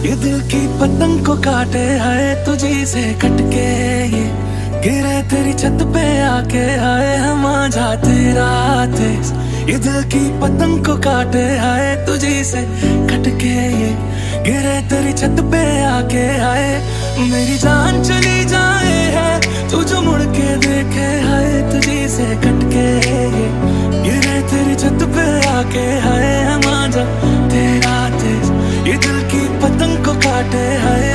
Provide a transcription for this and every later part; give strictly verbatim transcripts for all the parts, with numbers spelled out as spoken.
ये दिल की पतंग को काटे है तुझी से कटके, ये गिरे तेरी छत पे आके आए हम जाते रात। ये दिल की पतंग को काटे है तुझी से कटके, ये गिरे तेरी छत पे आके आए। मेरी जान चली जाए है तू जो मुड़ के देखे है तुझी से कटके, ये गिरे तेरी छत पे आके आए हम जाते रात। ये दिल की पतंग को काटे है।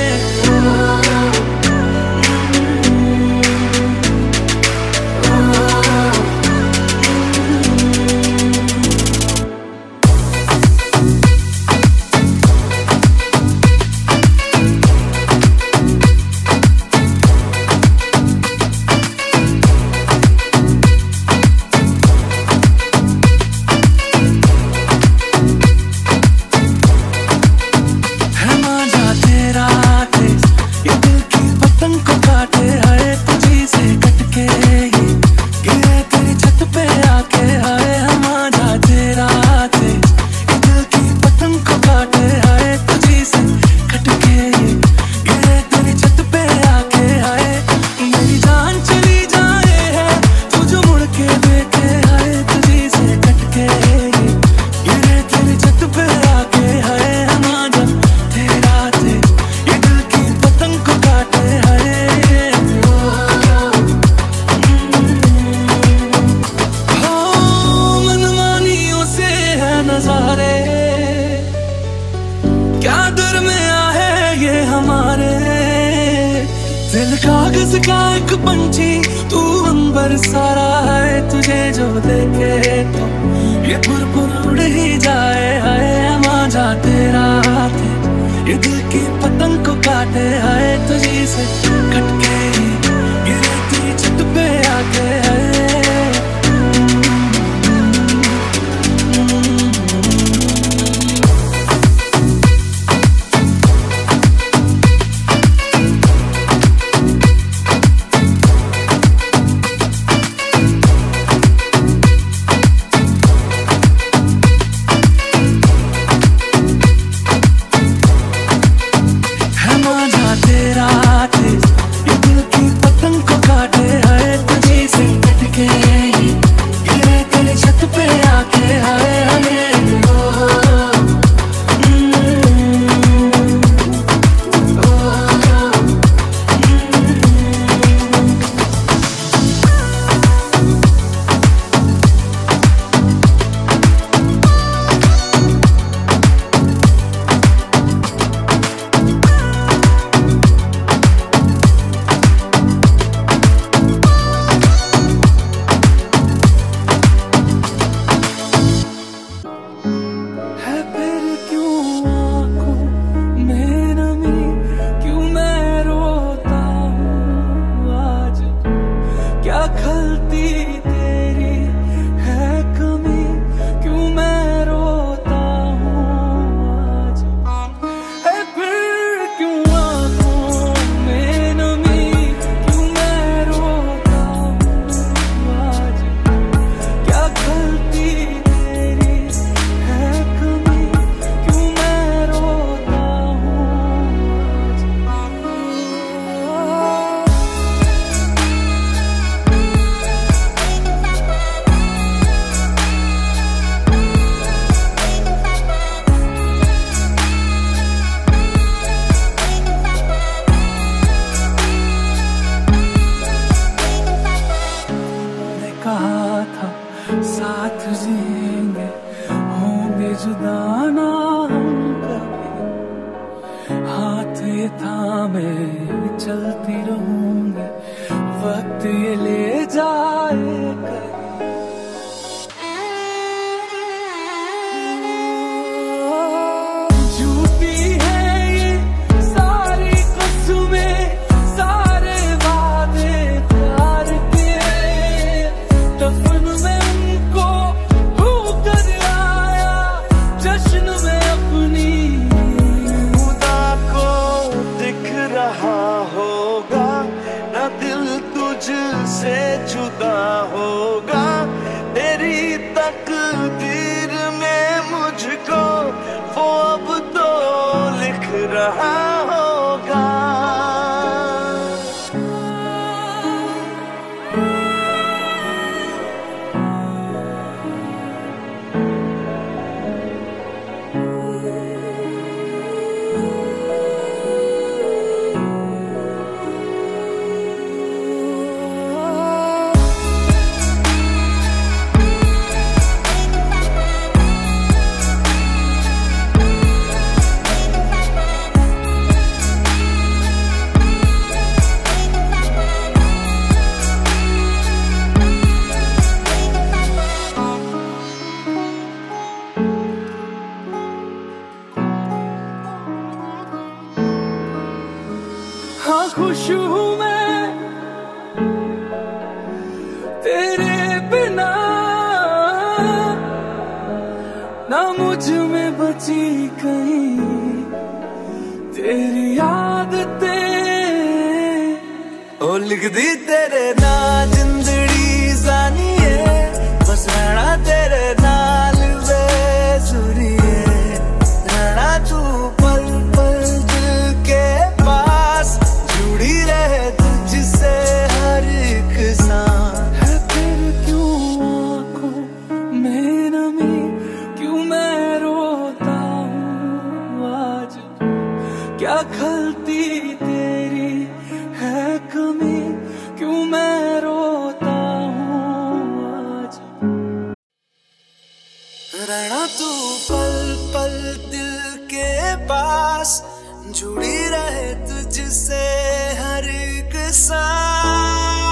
क्या दरमिया है ये हमारे, दिल कागज का एक पंछी तू अंबर सारा है। तुझे जो देखे तो ये पुरपुर उड़ ही जाए है हम जाते रात। ये दिल की पतंग को काटे है तुझी से कटके, गिरे तेरी छत पे आके है। साथ जिएंगे होंगे जुदा ना हम कभी, हाथ ये थामे चलती रहूंगी वक्त ये ले जाए कहीं। झूठी है ये सारी कसमें, सारे वादे प्यार के, दफन में उनको होकर आया जश्न में अपनी। खुदा को दिख रहा होगा ना दिल तुझसे जुदा, रहा होगा। हाँ खुश हूँ मैं तेरे बिना, ना मुझ में बची कहीं तेरी आदतें। ओ लिख दी तेरे ना जिंदड़ी जानिए, बस रहना तेरे नाल बेसुरिए, रहना तू पल पल दिल के पास, जुड़ी रहे तुझसे हर एक सांस। है तेरे क्यों आँखों में नमी, क्यों मैं रोता हूँ आज, क्या खलती तेरी है कमी, क्यों मैं रोता हूँ आज। रहना तू पल पल दिल के पास, जुड़ी रहे तुझसे हर एक सांस।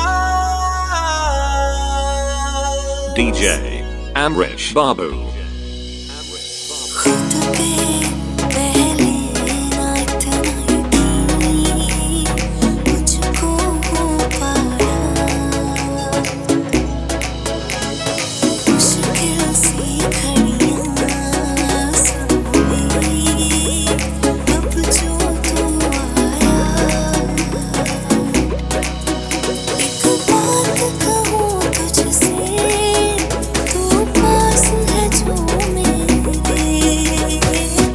D J Amrish Babu. खुद पे पहले ना इतना यकीन मुझको हो पाया, मुश्किल सी घड़ियां संभली, अब जो तू आया। एक बात कहूँ तुझसे, तू पास है जो मेरे,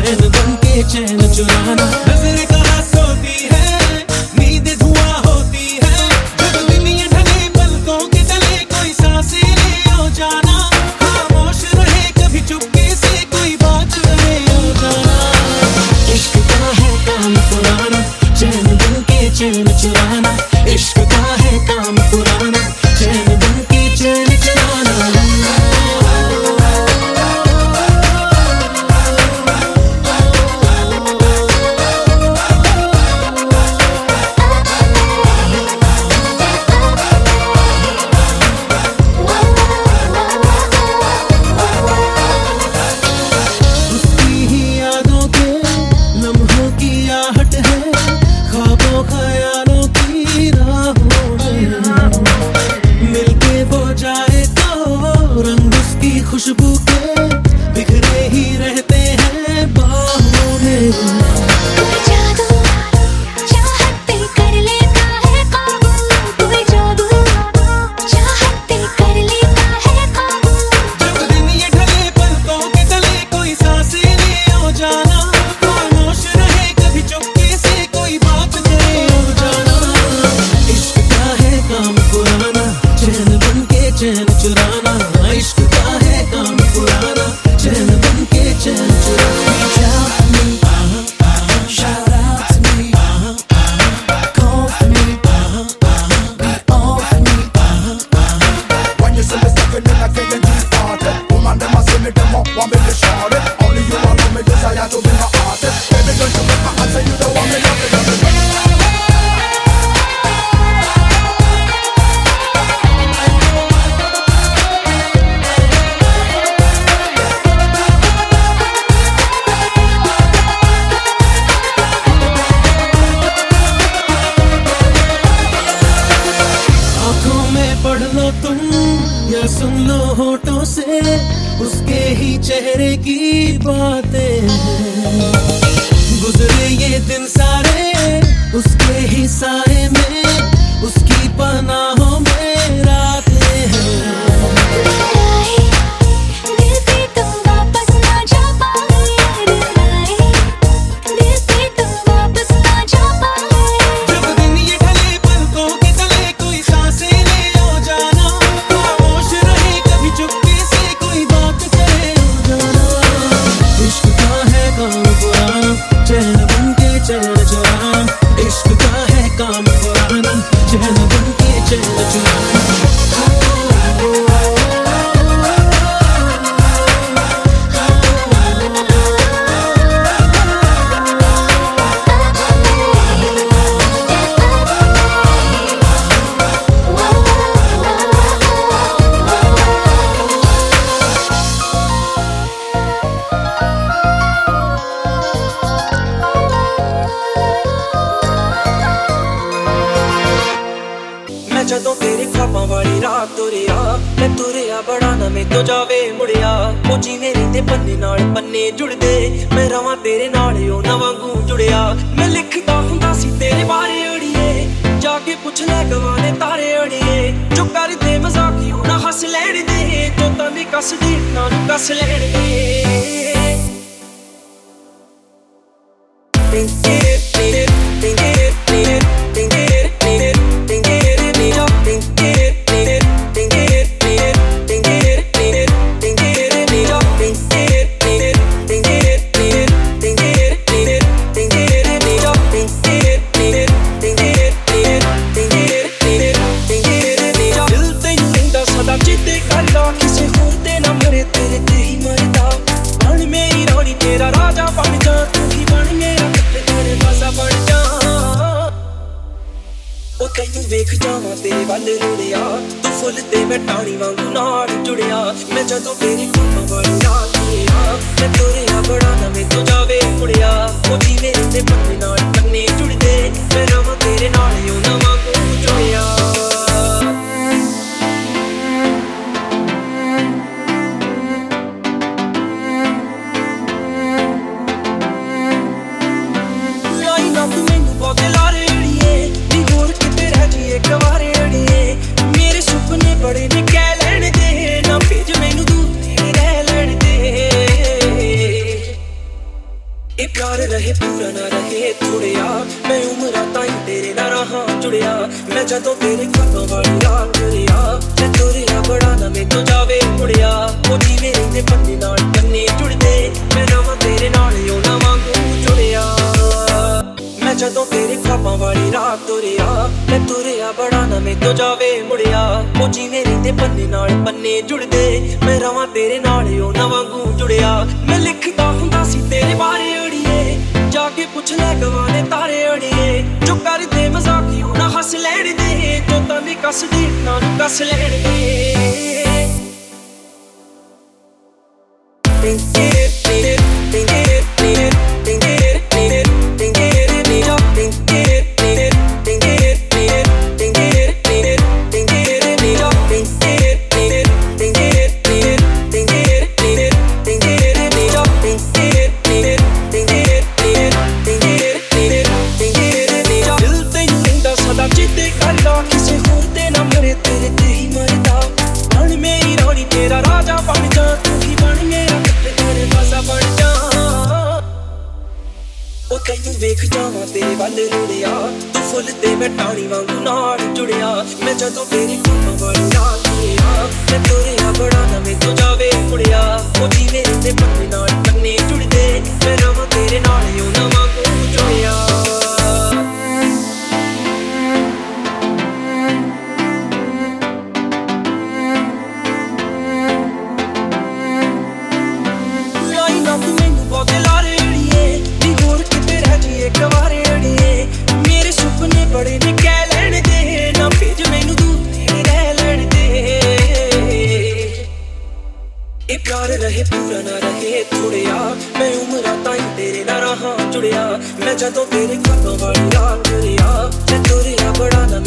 चैन बन के चैन चुराना। नजर कहाँ सोती है, नींद धुआं होती है, जब दिन ये ढले पलकों के तले कोई सांसें ले ओ जाना। खामोश रहे कभी चुपके से कोई बात रहे ओ जाना। इश्क का है काम पुराना, चैन बन के चैन चुराना। इश्क का है काम पुराना, चैन बन के चैन चुराना। उसकी ही यादों के लम्हों की आहट है, ख्वाबों ख्यालों की राहों में मिलके वो जाए तो रंग उसकी खुशबू के बिखरे ही रहते हैं बाहों में। कोई जादू चाहत पे कर लेता है काबू, कोई जादू चाहत पे कर लेता है काबू। जब दिन ये ढले पलकों के तले कोई सांसें ले ओ जाना। खामोश रहे कभी चुपके से कोई बात करे ओ जाना। इश्क का है काम पुराना, चैन बन के चैन चुराना। इश्क का है काम पुराना, चैन बन के चैन चुराना। Shout out to me, call for me, be all for me. When you see me stepping in, I feel it deep-hearted. Woman, them a see me, them up, want me to shout it. Only you alone me desire to be my artist. Baby, don't you make my heart say you don't want me, love me, love me. आँखों में पढ़ लो तुम या सुन लो होठों से, उसके ही चेहरे की बातें हैं। गुजरे ये दिन सारे उसके ही साए में, उसकी पनाहों में रातें हैं। आए दिल पे तुम वापस ना जा पाए, आए दिल पे तुम वापस ना जा पाए। जब दिन ये ढले पलकों के तले कोई सांसें ले ओ जाना। खामोश रहे कभी चुपके से कोई बात करे ओ जाना। इश्क का है काम पुराना, चैन बन के चैन चुराना। इश्क का है काम पुराना, चैन बन के चैन चुराना। मैं जदों तेरे ख्वाबां वाली रात तुरिया, मैं तुरिया बड़ा ना मैं तो जावे मुड़िया। ओ जिवें रहिंदे पन्ने नाल पन्ने जुड़दे, मैं रवां तेरे नाल ओ ना वांगू जुड़िया। मैं लिखदा हुंदा सी तेरे बारे अड़िए, जाके पुछ ले गवाने तारे अड़िए। जो कर दे मजाक यूं ना हस लैण दे, जो तां दी कस दे ना नूं कस लैण दे। तैनू वेख जावां तेरे वल रुड़िया, तू फुल ते मैं टाणी वांगू नाल जुड़िया। मैं जदों तेरी ख्वाबां वाली रात तुरिया, मैं तुरिया बड़ा ना मैं तो जावे मुड़िया। ओ जिवें रहिंदे पन्ने नाल पन्ने जुड़दे, मैं रवां तेरे नाल ओ ना वांगू जुड़िया। लाई ना तू मैनू पौधे लारे अड़िए, नी होर किते रह जाइए गवारे अड़िए। मेरे सुपने बड़े ने कह लैण दे, ना भेज मैनू दूर तेरे रह लैण दे। ਇਹ ਪਿਆਰ ਰਹੇ ਪੂਰਾ ਨਾ ਰਹੇ ਥੋੜਿਆ ਮੈਂ ਉਮਰਾਂ ਤਾਈਂ ਤੇਰੇ ਨਾਲ ਰਹਾ ਜੁੜਿਆ ਮੈਂ ਜਦੋਂ ਤੇਰੇ ਖਾਬਾਂ ਵਾਲੀ ਰਾਤ ਤੁਰਿਆ ਮੈਂ ਤੁਰਿਆ ਬੜਾ ਨਾ ਮੈਨੂੰ ਜਾਵੇ ਮੁੜਿਆ ਉਹ ਜਿਵੇਂ ਰਹਿੰਦੇ ਪੰਨੇ ਨਾਲ ਪੰਨੇ ਜੁੜਦੇ ਮੈਂ ਰਵਾਂ ਤੇਰੇ ਨਾਲ ਓ ਨਾ ਵਾਂਗੂ ਜੁੜਿਆ ਮੈਂ ਜਦੋਂ ਤੇਰੇ ਖਾਬਾਂ ਵਾਲੀ ਰਾਤ ਤੁਰਿਆ ਮੈਂ ਤੁਰਿਆ ਬੜਾ ਨਾ ਮੈਨੂੰ ਜਾਵੇ ਮੁੜਿਆ ਉਹ ਜਿਵੇਂ ਰਹਿੰਦੇ ਪੰਨੇ ਨਾਲ ਪੰਨੇ ਜੁੜਦੇ ਮੈਂ ਰਵਾਂ ਤੇਰੇ ਨਾਲ ਓ ਨਾ ਵਾਂਗੂ ਜੁੜਿਆ ਮੈਂ ਲਿਖਦਾ ਹੁੰਦਾ ਸੀ ਤੇਰੇ ਬਾਰੇ ਅੜੀਏ ਜਾ ਕੇ ਪੁੱਛ ਲੈ ਗਵਾਲੇ ਤਾਰੇ ਅੜੀਏ ਜੋ ਕਰਦੇ ਮਜ਼ਾਕੀ ਉਹ ਨਾ ਹੱਸ ਲੈਣ ਦੇ ਜੋ ਤਾਂ ਵੀ ਕੱਸਦੇ ਨਾ ਨੂੰ ਕੱਸ ਲੈਣ ਦੇ ਵੇਖ ਜਾਵਾਂ ਤੇਰੇ ਵੱਲ ਰੁੜਿਆ ਤੂੰ ਫੁੱਲ ਤੇ ਮੈਂ ਟਾਣੀ ਵਾਂਗੂ ਨਾਲ ਜੁੜਿਆ ਮੈਂ ਜਦੋਂ ਤੇਰੀ ਖਾਬਾਂ ਵਾਲੀ ਰਾਤ ਤੁਰਿਆ ਮੈਂ ਤੁਰਿਆ ਬੜਾ ਨਾ ਮੈਨੂੰ ਜਾਵੇ ਮੁੜਿਆ ਉਹ ਜਿਵੇਂ ਰਹਿੰਦੇ ਪੰਨੇ ਨਾਲ ਪੰਨੇ ਜੁੜਦੇ ਮੈਂ ਰਵਾਂ ਤੇਰੇ ਨਾਲ ਓ ਨਾ ਵਾਂਗੂ ਜੁੜਿਆ ਲਾਈ ਨਾ ਤੂੰ ਮੈਨੂੰ ਬਹੁਤ ਲਾਰੇ ਅੜੀਏ ਨੀ ਹੋਰ ਕਿਤੇ ਰਹਿ ਜੀਏ ਕਵਾਰੇ ਅੜੀਏ ਮੇਰੇ ਸੁਪਨੇ ਬੜੇ ਨੇ ਕਹਿ ਲੈਣ ਦੇ ਨਾ ਭੇਜ ਮੈਨੂੰ ਦੂਰ ਤੇਰੇ ਰਹਿ ਲੈਣ ਦੇ ਇਹ ਪਿਆਰ ਰਹੇ ਪੂਰਾ ਨਾ ਰਹੇ ਥੋੜਿਆ ਮੈਂ ਉਮਰਾਂ ਤਾਈਂ ਤੇਰੇ ਨਾਲ ਰਹਾ ਜੁੜਿਆ ਮੈਂ ਜਦੋਂ ਤੇਰੇ ਖਾਬਾਂ ਵਾਲੀ ਰਾਤ ਤੁਰਿਆ ਮੈਂ ਤੁਰਿਆ ਬੜਾ ਨਾ